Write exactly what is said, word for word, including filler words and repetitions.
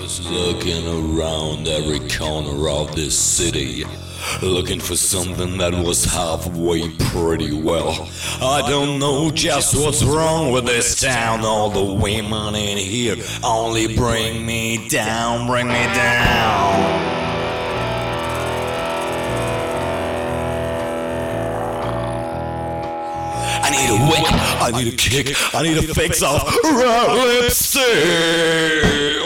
was looking around every corner of this city, looking for something that was halfway pretty well. I don't know just what's wrong with this town. All the women in here only bring me down, bring me down. I need a whip, I need a kick, I need a fix off red lipstick.